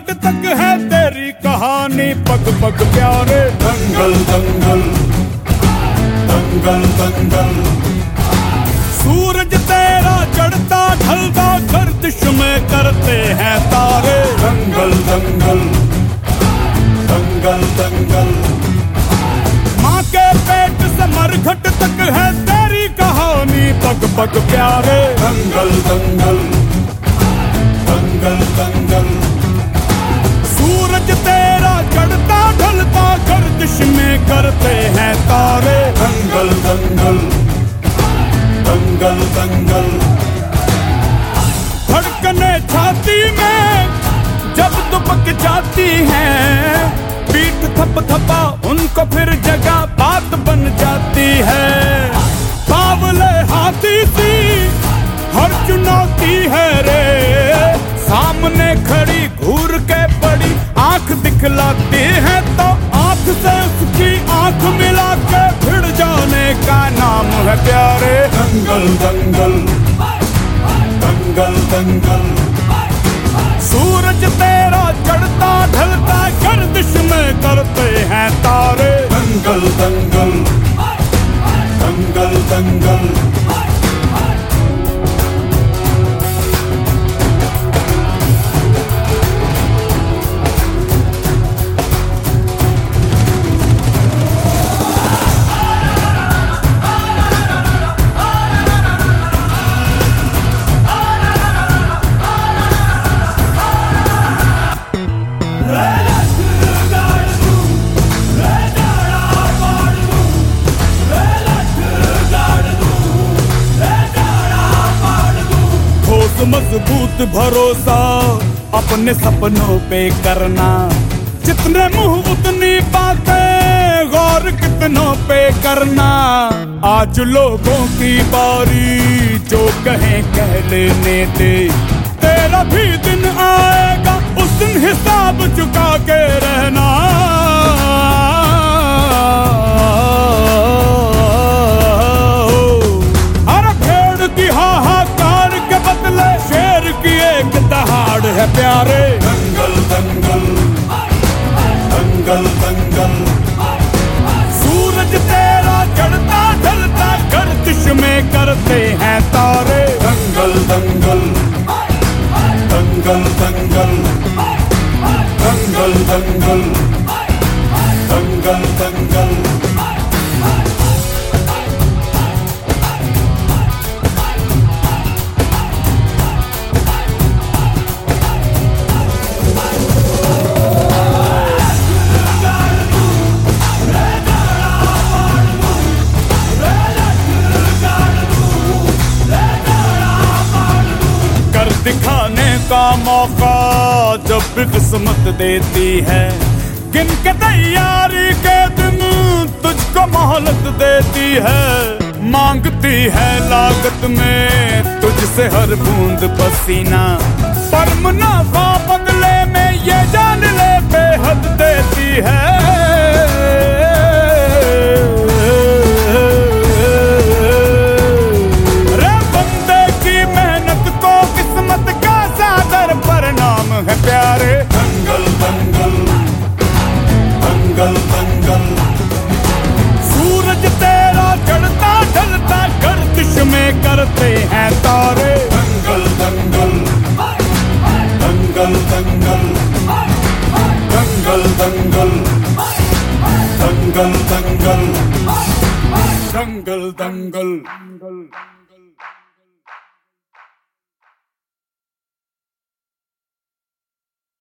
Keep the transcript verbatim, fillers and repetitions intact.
पेट तक है तेरी कहानी, पग पग प्यारे। दंगल दंगल दंगल दंगल, सूरज तेरा चढ़ता ढलता गर्दिश में करते हैं तारे। दंगल दंगल दंगल दंगल, माँ के पेट से मरघट तक है तेरी कहानी, पग पग प्यारे। दंगल दंगल दंगल दंगल, सूरज तेरा चढ़ता ढलता गर्दिश में करते हैं तारे। दंगल दंगल दंगल दंगल, धड़कने छाती में जब दुबक जाती हैं, पीठ थप थपा उनको फिर जगह बात बन जाती है। बावले हाथी सी हर चुनौती है रे, सामने खड़ी घूर के बड़ी आंख दिखलाती है, तो आंख से उसकी आंख मिला के भिड़ जाने का नाम है प्यारे। दंगल दंगल दंगल दंगल, सूरज तेरा चढ़ता ढलता गर्दिश में करते हैं तारे। दंगल दंगल दंगल दंगल, मजबूत भरोसा अपने सपनों पे करना, जितने मुंह उतनी बातें, गौर कितनों पे करना। आज लोगों की बारी, जो कहें कह लेने दे, तेरा भी दिन आएगा उस दिन हिसाब चुका के रहना। अरे भेड़ की हाहाकार के बदले शेर की एक दहाड़ है प्यारे। दंगल दंगल दंगल दंगल, सूरज तेरा चढ़ता ढलता गर्दिश में करते हैं तारे। दंगल दंगल दंगल दंगल दंगल दंगल दंगल दंगल, दिखाने का मौका जब भी किस्मत देती है, गिन के तैयारी के दिन तुझको मोहलत देती है। मांगती है लागत में तुझसे हर बूंद पसीना, पर मुनाफा बदले में ये जान ले बेहद देती है। है प्यारे। दंगल दंगल दंगल दंगल, सूरज तेरा चढ़ता ढलता गर्दिश में करते हैं तारे। दंगल दंगल दंगल दंगल दंगल दंगल दंगल दंगल दंगल दंगल।